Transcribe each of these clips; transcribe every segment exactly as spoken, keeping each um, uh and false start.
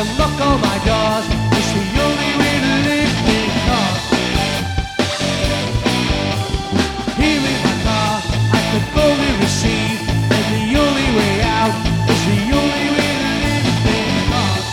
unlock all my doors. It's the only way to live because here in my car I could only receive, and the only way out is the only way to live because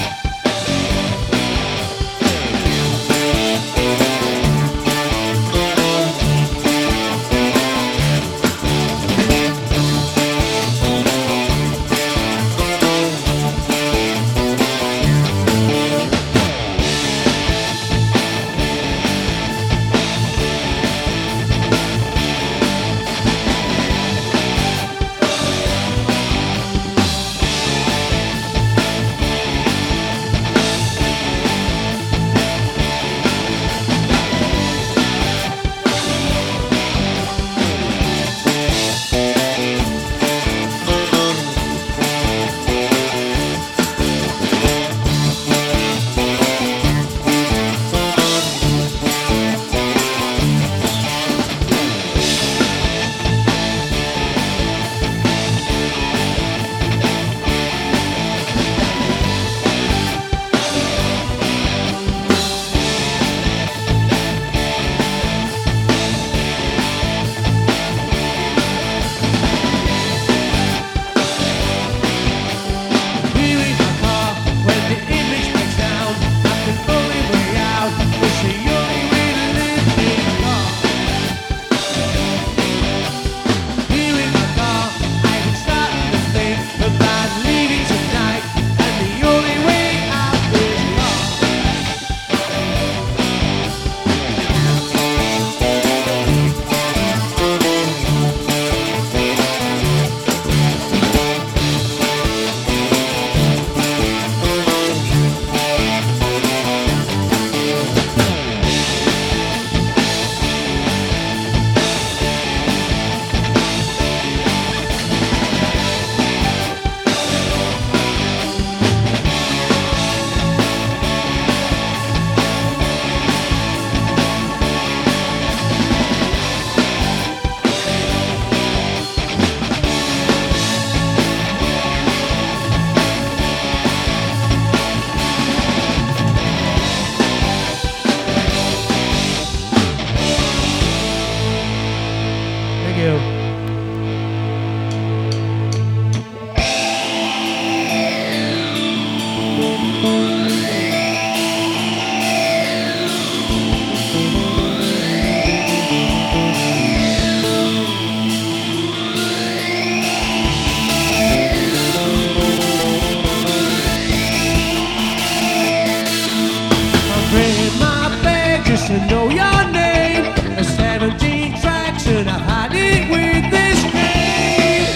to know your name. A seventeen tracks and I've had it with this game.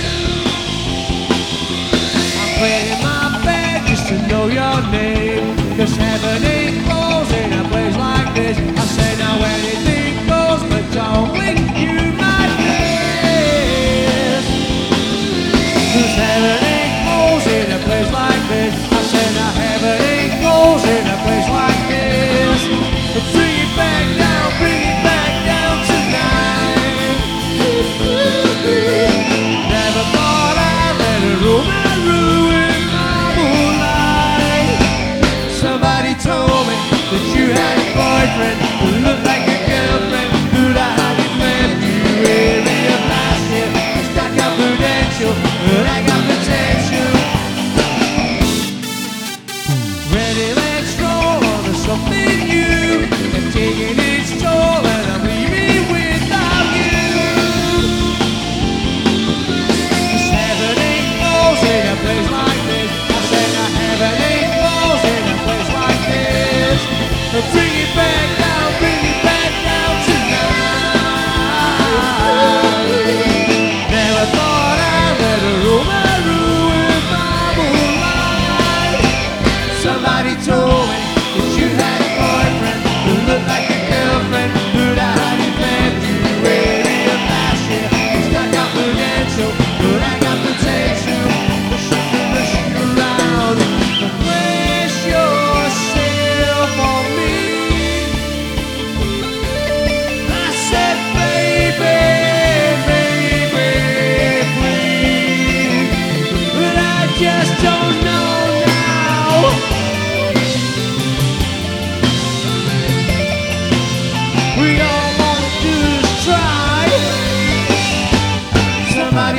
I'm playing my bed just to know your name. Cause heaven ain't close in a place like this. I say now anything goes, but don't win you my kiss. Cause heaven ain't close in a place like this. I say now heaven ain't close in a place like this. Bring it back down, bring it back down tonight.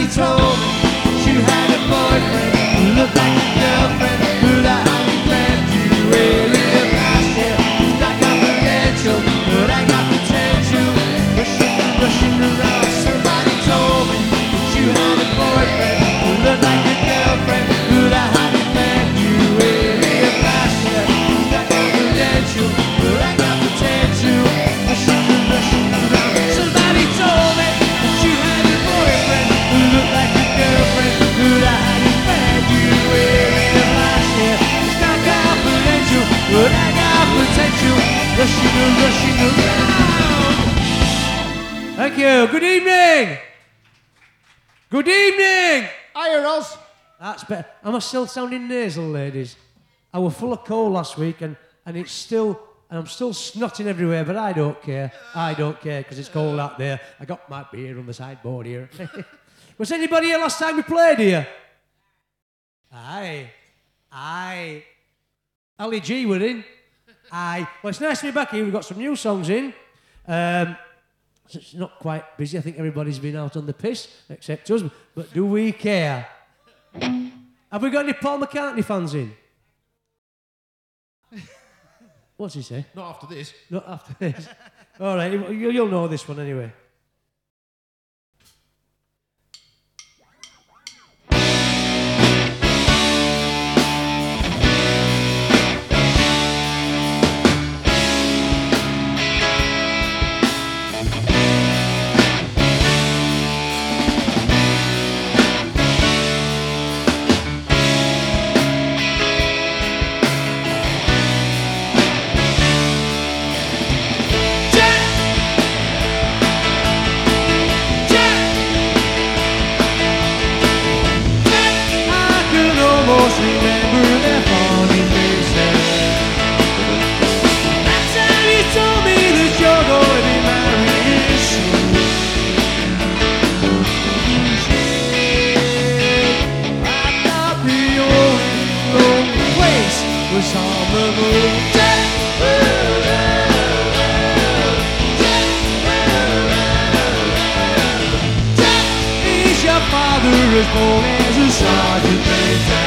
Somebody told me you had a boyfriend who looked like a girlfriend who the honey friend you really last year. It's not confidential, but I got potential. Rushing, rushing around. Somebody told me that you had a boyfriend who looked like a girlfriend who the honey friend you really last year. It's not confidential, but I got potential. Rushing, rushing around. Somebody told me that you had a boyfriend who looked like a girlfriend who the honey friend you really last year. It's not confidential, but I got potential. Rushing, rushing around. Thank you. Good evening. Good evening. Hiya, Ross. That's better. Am I still sounding nasal, ladies? I was full of cold last week, and, and it's still, and I'm still snotting everywhere, but I don't care. I don't care, because it's cold out there. I got my beer on the sideboard here. Was anybody here last time we played here? Aye. Aye. Ali G were in. Aye. Well, it's nice to be back here. We've got some new songs in. Um, it's not quite busy. I think everybody's been out on the piss, except us. But do we care? Have we got any Paul McCartney fans in? What's he say? Not after this. Not after this. All right, you- you'll know this one anyway. As bold as a sergeant major.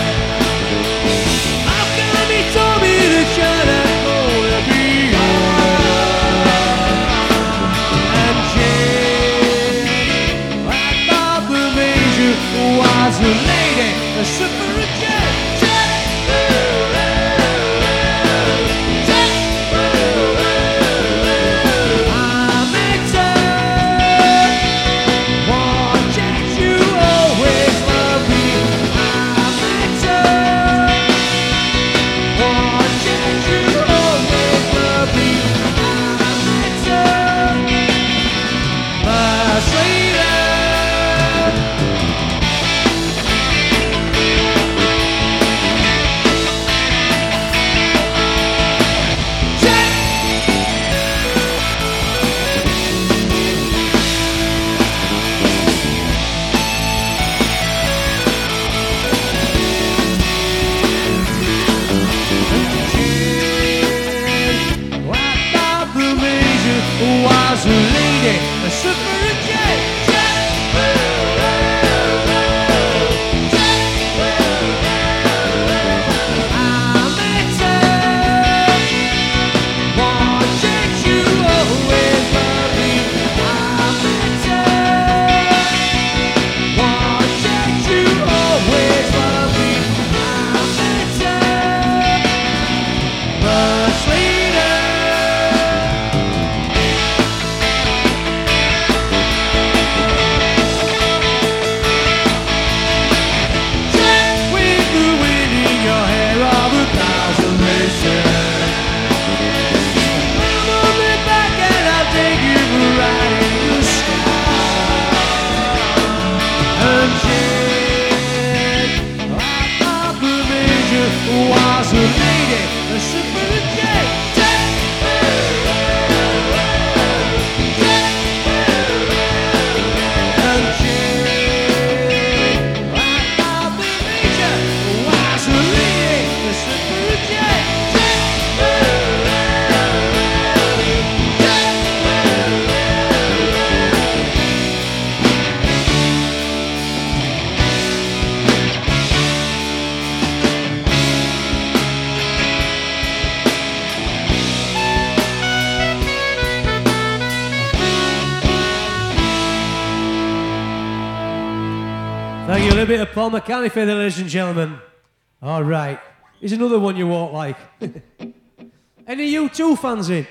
How come he told me that you're not gonna be yours? And Jane, I thought the major was a lady, a suffragette. I Thank you. A little bit of Paul McCartney for the ladies and gentlemen. All right. Here's another one you won't like. Any U two fans in?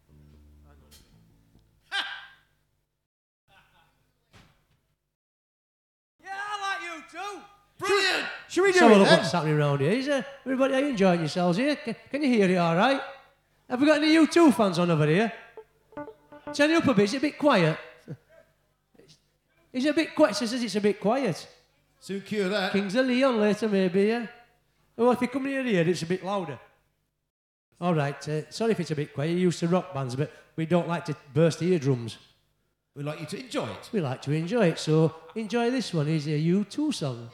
Yeah, I like you too. Brilliant! Should we do have a look what's happening around here? Is there, everybody, are you enjoying yourselves here? Can, can you hear it all right? Have we got any U two fans on over here? Turn it up a bit. Is it a bit quiet? Is it a bit quiet? It says it's a bit quiet. Soon cure that. Kings of Leon later, maybe, yeah? Well, if you come near here, it's a bit louder. All right. Uh, sorry if it's a bit quiet. You're used to rock bands, but we don't like to burst eardrums. We'd like you to enjoy it. We like to enjoy it, so enjoy this one. It's a U two song.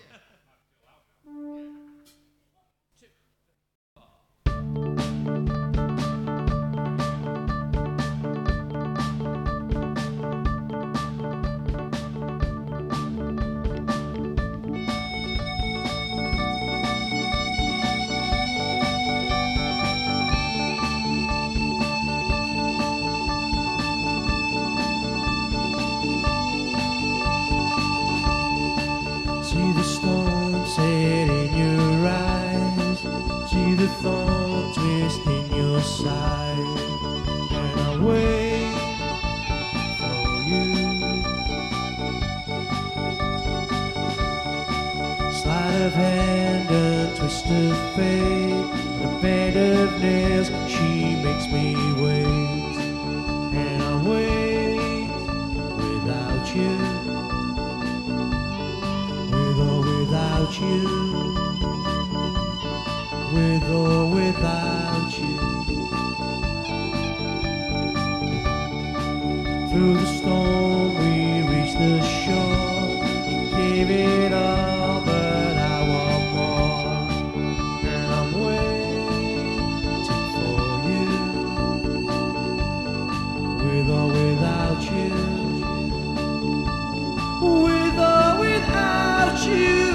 See the storm set in your eyes, see the thorn twist in your side, and I wait for you. Sleight of hand and twist of fate, on a bed of nails she makes me wait, and I wait without you. Without you, with or without you, through the storm we reached the shore. You gave it all, but I want more, and I'm waiting for you, with or without you, with or without you.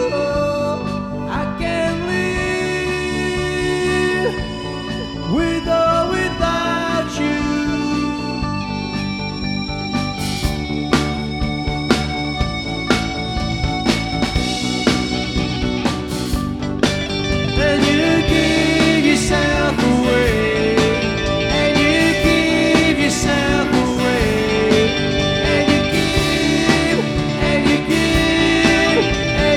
I can live with or without you. And you give yourself away, and you give yourself away, and you give, and you give,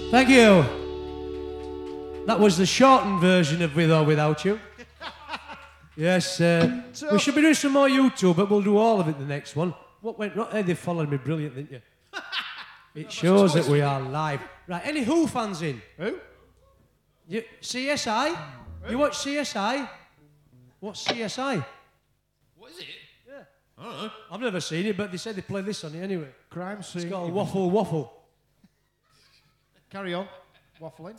Thank you. That was the shortened version of With or Without You. Yes, uh, we should be doing some more YouTube, but we'll do all of it the next one. What went wrong? Hey, they followed me brilliant, didn't you? It shows that we are live. Right, any Who fans in? Who? You, C S I? You watch C S I? What's C S I? What is it? Yeah. I don't know. I've never seen it, but they said they play this on it anyway. Crime scene. It's called Waffle Waffle. Carry on. Waffling.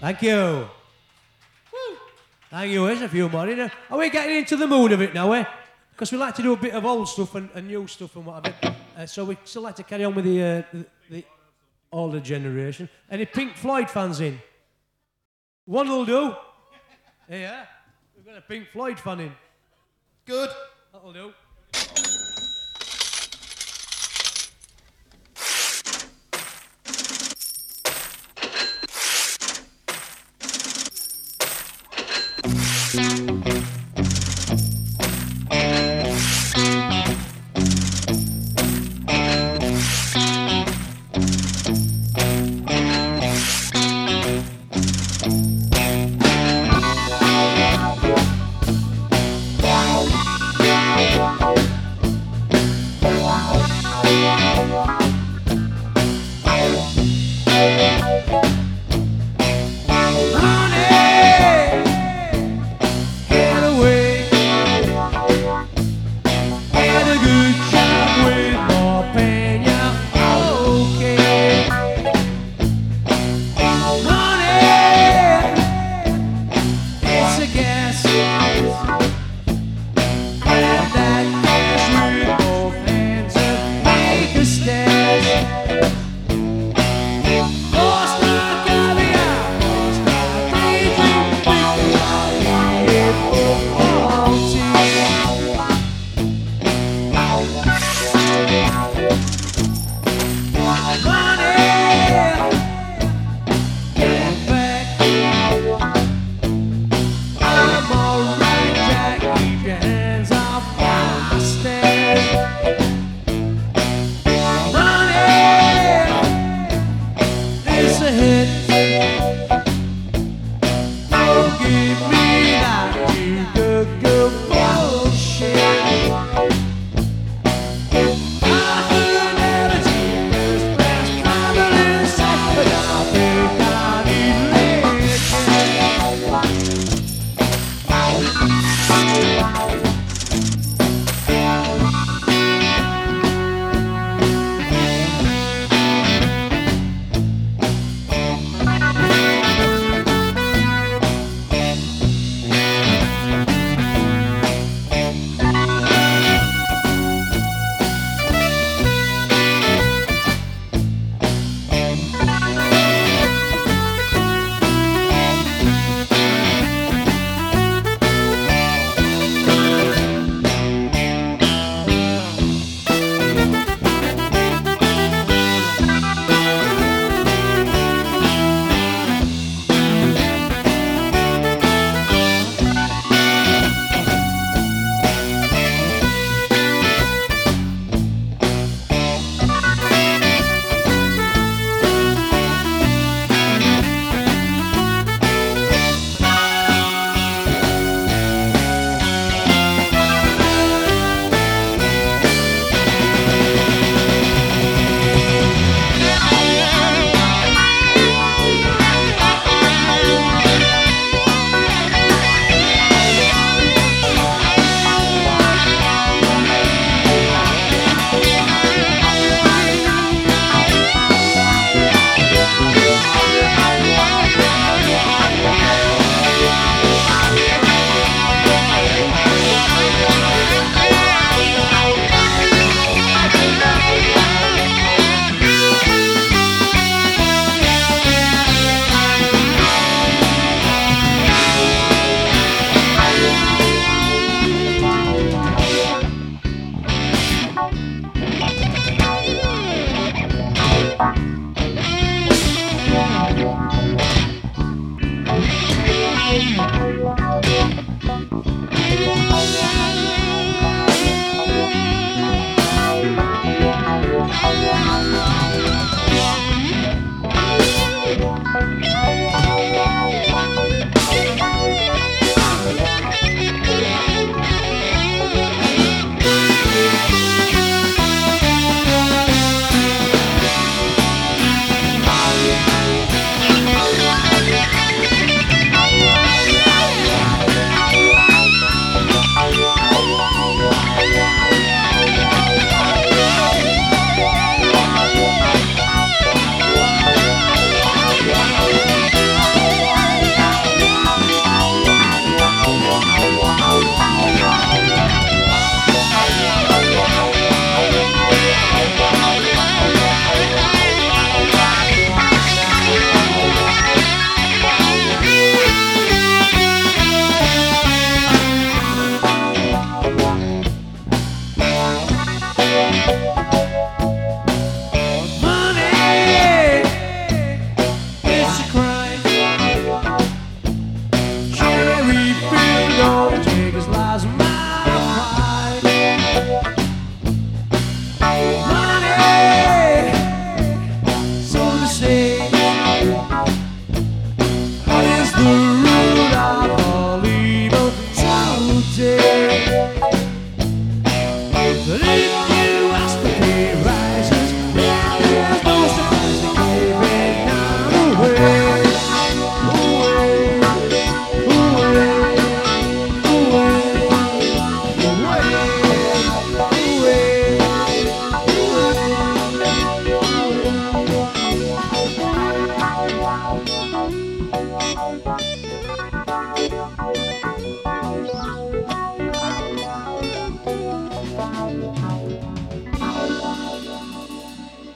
Thank you. Woo. Thank you. There's a few more. You know. Are we getting into the mood of it now, eh? Because we like to do a bit of old stuff and, and new stuff and whatever. Uh, so we still like to carry on with the, uh, the, the older generation. Any Pink Floyd fans in? One will do. Yeah. We've got a Pink Floyd fan in. Good. That'll do.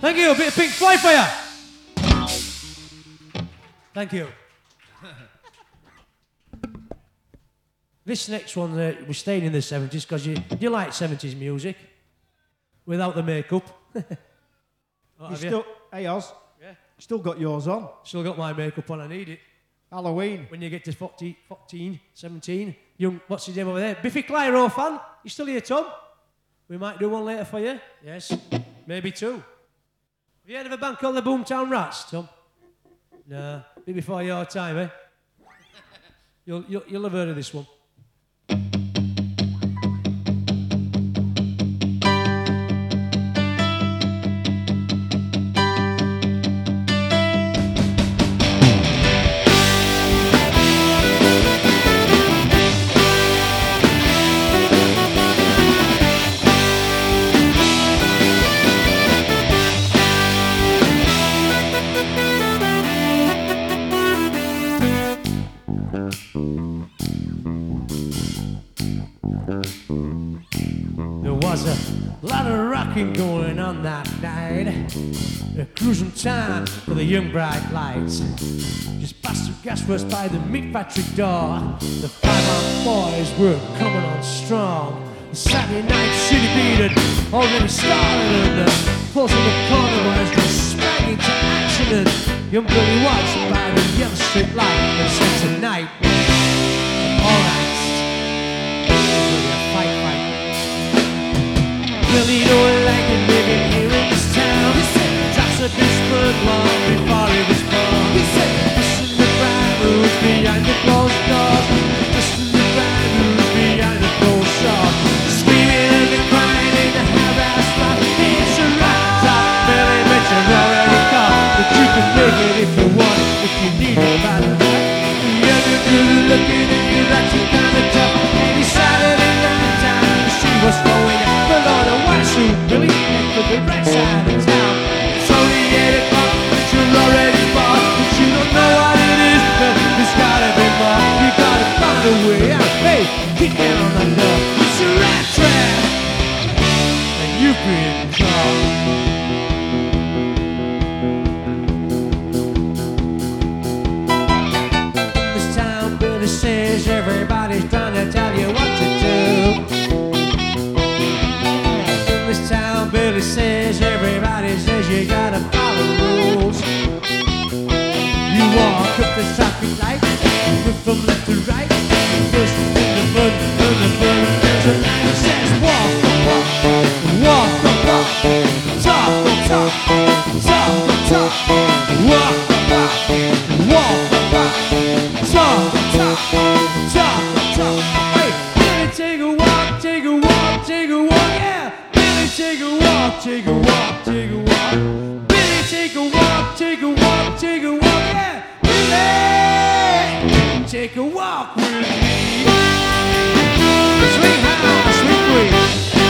Thank you. A bit of Pink Floyd for you. Thank you. This next one, uh, we're staying in the seventies because you, you like seventies music without the makeup. You still, hey Oz, Yeah. still got yours on. Still got my makeup on, I need it. Halloween. When you get to fourteen, fourteen, seventeen, young, what's his name over there? Biffy Clyro fan? You still here, Tom? We might do one later for you. Yes, maybe two. Have you heard of a band called the Boomtown Rats, Tom? No, bit before your time, eh? You'll, you'll, you'll have heard of this one. Going on that night, a cruising time for the young bright lights. Just past the gasworks by the meat factory door, the five-armed boys were coming on strong. The Saturday night city beat had already started, and the pulse in the corner was just sprang into action. And young Billy watched by the young street light and said tonight, all right, it's gonna be a fight, fight. Billy don't like it living here in this town. He said, drops a Pittsburgh long before he was born. He said, listen to the bright rooms behind the closed doors. Listen to the bright rooms behind the closed shop. Screaming and the crying in the harassed life. It's a right top, Billy, but you're already caught. But you can make it if you want, if you need it by the night. You're the good looking and you're acting kind of tough. Any Saturday night time to see what's going on. But on a white suit, Billy, head for the right side of town. It's only eight o'clock, but you're already bought. But you don't know what it is, but there's gotta be more. You gotta find a way out. Hey, kick down on the door. It's a rat trap, and you've been caught. This town, Billy says everybody's trying to tell you what to do. Billy says everybody says you gotta follow the rules. You walk up the traffic light, look from left to right, first in the mud, then the mud, there's a man who says walk the walk, walk the walk, talk the talk, talk the talk, walk the walk, walk the walk, talk the talk, talk the talk. Hey, Billy, take a walk, take a walk, take a walk, yeah. Take a walk, take a walk, take a walk. Billy, take a walk, take a walk, take a walk, yeah. Billy, take a walk with me. Swing high, swing quick.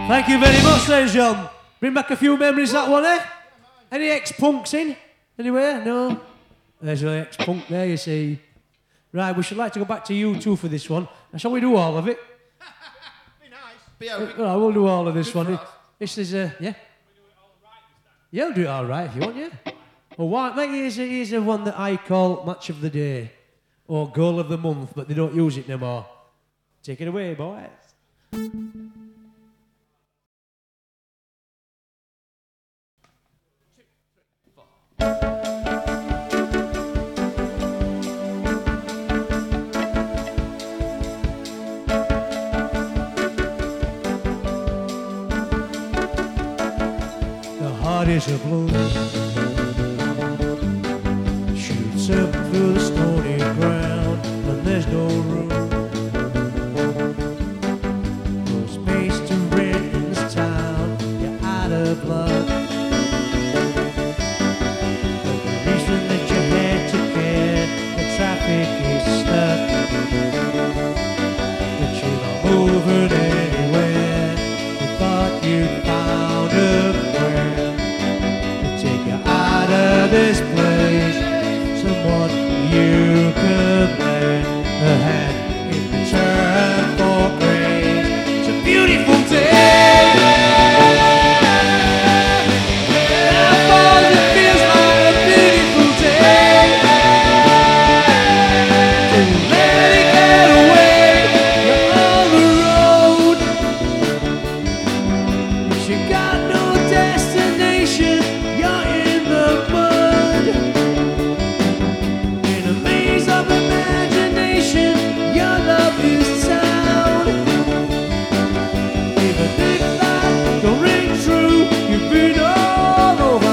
Thank you very much, then, John. Bring back a few memories, that one, eh? Any ex-punks in? Anywhere? No? There's an ex-punk there, you see. Right, we should like to go back to you two for this one. Shall we do all of it? Be nice. Be all right. Right, we'll do all of this Good one. for us. This is, uh, yeah? Yeah, we'll do it all right if you want, yeah. Well, why, mate, here's, a, here's a one that I call Match of the Day, or Goal of the Month, but they don't use it no more. Take it away, boys. The heart is a blue, shoots up through the stony ground, and there's no room, no space to rent in this town. You're out of luck. But the reason that you had to care, the traffic is stuck. But you're not moving anywhere. You thought you'd found a friend to take you out of this place, someone you could lend a hand in return for grace. It's a beautiful day. Now falls, it feels like a beautiful day. Don't let it get away. You're on the road. You got no destination. You're in the mud. In a maze of imagination, your love is sound. Even if that don't ring true, you've been all over,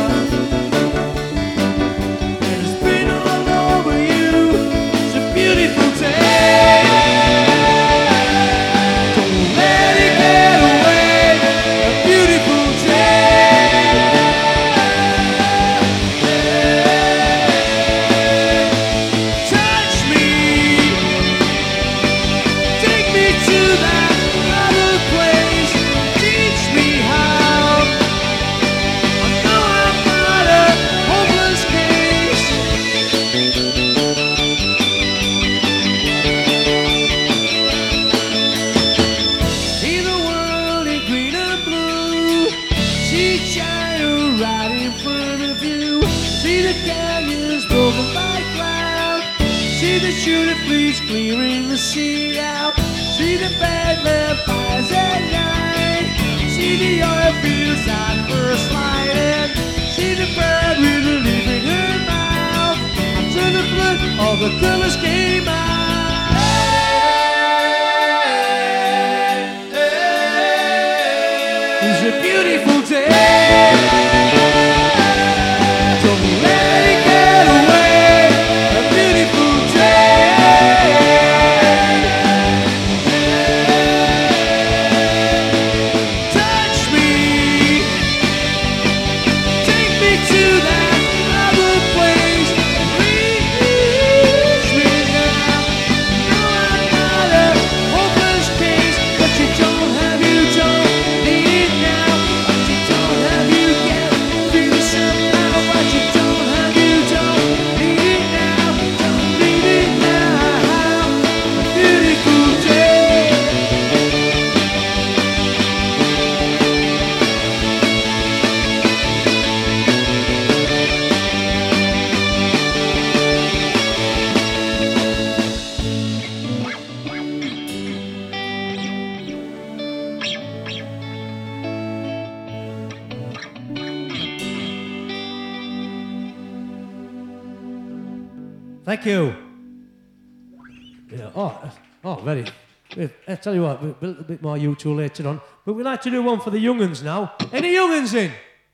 and it's been all over you. It's a beautiful day. Don't let it get away. A beautiful day. Touch me, take me to that other place. Teach me how. I know I'm not a hopeless case. See the world in green and blue. See China right in front of you. See the canyons broken by cloud. See the shooting fleets clearing the sea out. See the bad vampires at night. See the oil fields at first light. See the bird with a leaf in her mouth. Until the flood, all the colors came out. It's a beautiful day. Don't let it get away. A beautiful day. Touch me, take me to that other place. Reach me now. No, I'm not a hopeless case, but you don't have, you don't need it now. What you don't have, you get. Feel it somehow. What you don't have, you don't need it now. Don't need it now. A beautiful day. Thank you. Yeah. Oh, uh, oh, very. uh, I tell you what, we'll a little bit more you two later on. But we'd like to do one for the young'uns now. Any young'uns in?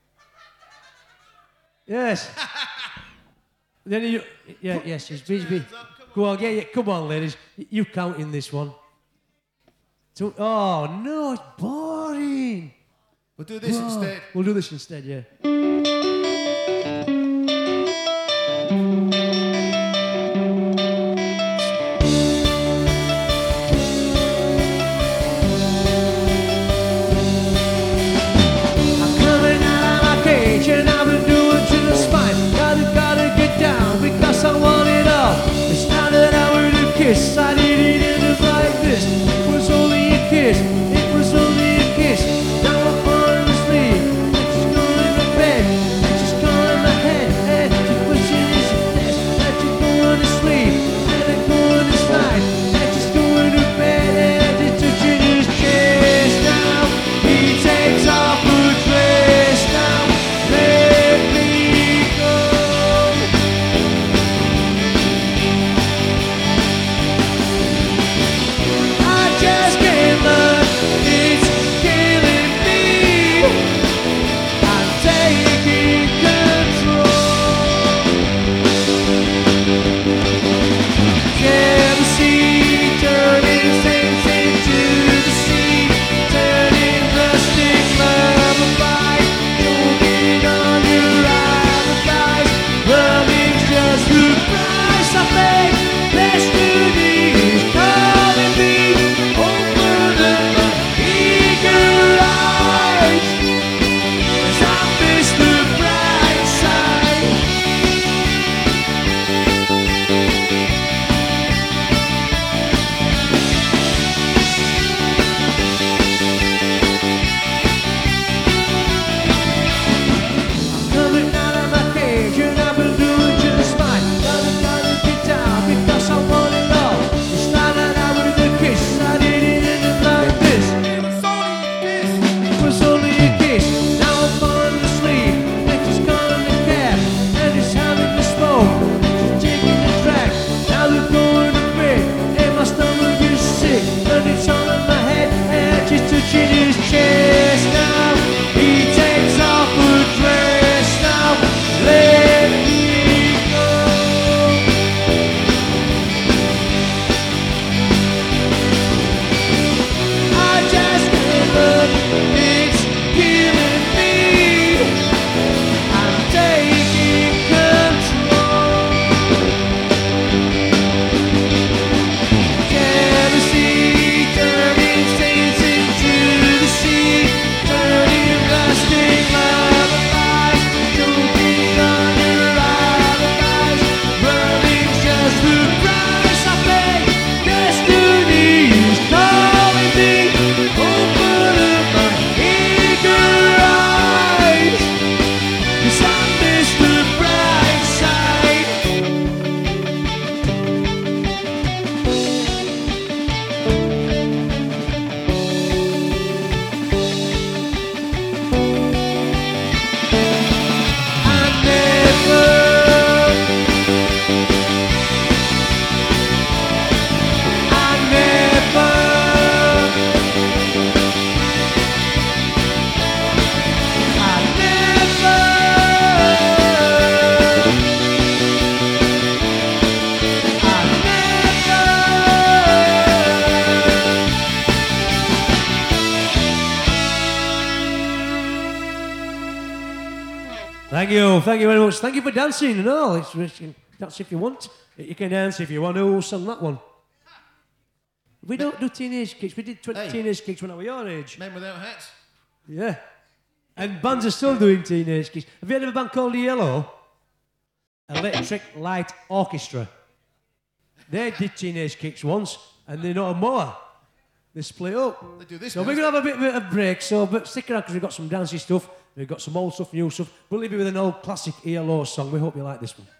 Yes. Any, you- yeah, yes, yes. Be, be. Go on, yeah, yeah. Come on, ladies. Y- You count in this one. Two- oh no, it's boring. We'll do this Oh, instead. We'll do this instead, yeah. kiss. I didn't end up like this. It was only a kiss. It was only a kiss. Now I'm falling asleep. And she's going to bed. And she's going to head. And she's pushing his desk. And she's going to sleep. And I'm going to slide. And she's going to bed. And she's touching his chest now. He takes off her dress now. Let me go. I just can't look, it's killing me. I'm taking control. Jealousy turning saints into the sea, turning rustic lullaby, choking on your alibis. Running's just the price I pay. Destiny is calling me. Open up my eager eyes, 'cause I miss the bright side. Coming out of my cage and I've been doing just fine. Gotta, gotta get down because I want it all. You started out with a kiss, I didn't end up like this. It was only a kiss. It was only a kiss, now I'm falling asleep. And she's calling the cab, and he's having the smoke. She's taking the track, now they're going to bed. And my stomach is sick, and it's all in my head. And she's touching his chest now. He takes off her dress now. Let me go. I just can't look, it's killing me. I'm taking control. Jealousy turning saints into the sea, turning rustic lullabies, choking on your alibis. Running's just the price I pay. Destiny is calling me. Open up my eager eyes, 'cause I miss the bright side. I never, I never, I never, I never. Thank you, thank you very much. Thank you for dancing and all. It's, you can dance if you want. You can dance if you want to. Who sang that one? We don't do teenage kicks. We did twenty Hey. teenage kicks when I was your age. Men without hats. Yeah. And bands are still doing teenage kicks. Have you heard of a band called Yellow? Electric Light Orchestra. They did teenage kicks once, and they're not more. They split up. They do this. So now. we're going to have a bit, bit of a break, so but stick around because we've got some dancey stuff, we've got some old stuff, new stuff. We'll leave you with an old classic E L O song. We hope you like this one.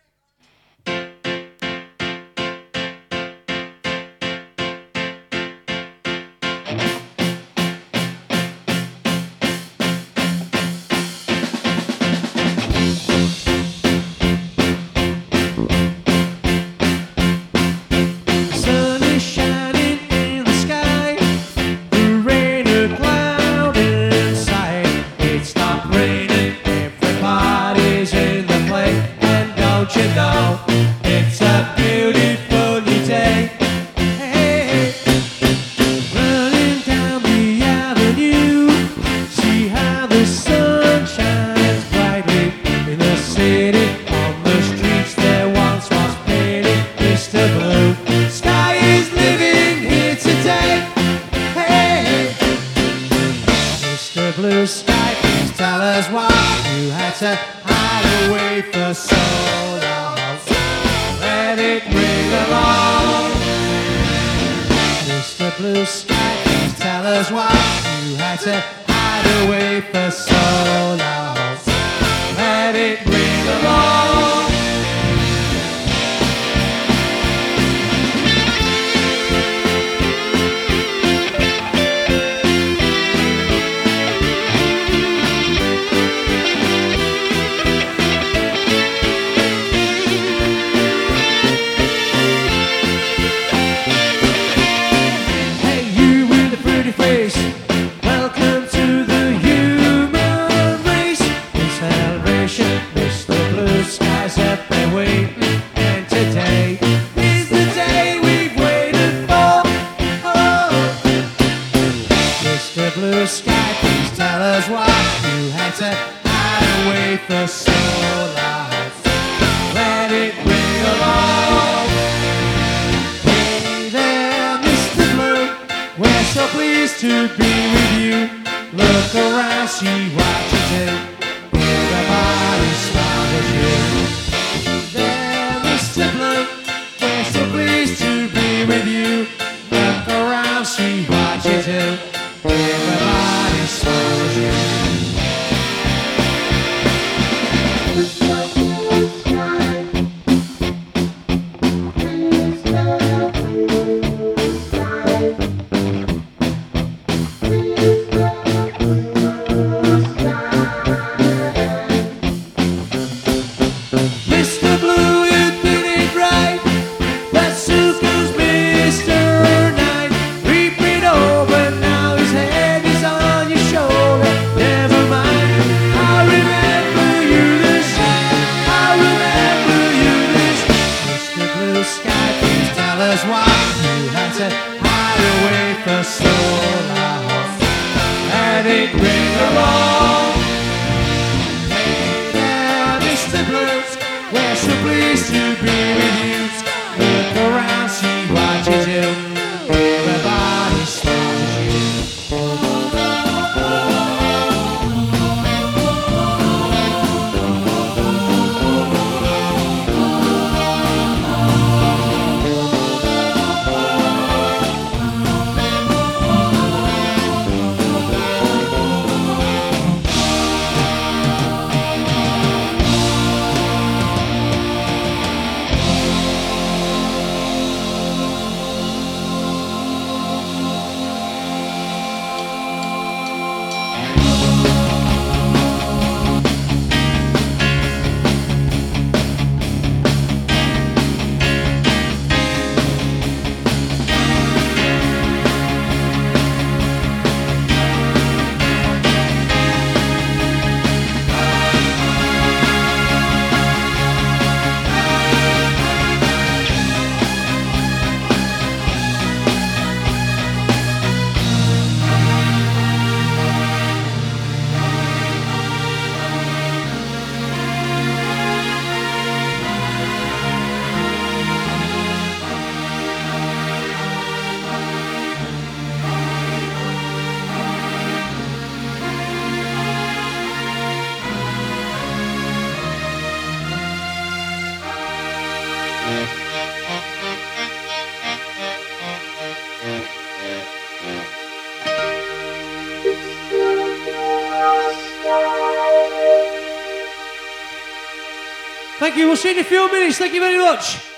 Sun is shining in the sky, the rain a cloud inside. It stopped raining, everybody's in the play, and don't you know, it's a beautiful new day. Hey, running down the avenue, see how the sun shines brightly in the city. On the streets there once was painted Mister Blue. Sky is living here today. Hey, Mister Blue Sky, please tell us why you had to hide away for so long. Let it bring along Mister Blue Sky, please tell us why you had to hide away for so long. Let it ring along. Welcome to the human race. In celebration, Mister Blue Skies have been waiting, and today is the day we've waited for. Oh. Mister Blue Sky, please tell us why you had to hide away for so long. Let it ring along. Hey there, Mister Blue, we're so pleased to be with you. Look around, see what you do. Everybody smiles at you. There, Mister Blue, we're so pleased to be with you. Look around, see what you do. Everybody smiles at you. Why you had to hide away for so long. Let it ring along. Hey there, Mister Blues, we're so pleased to be with you. Look around, see what you do. Everybody smiles at you. Thank you. We'll see you in a few minutes. Thank you very much.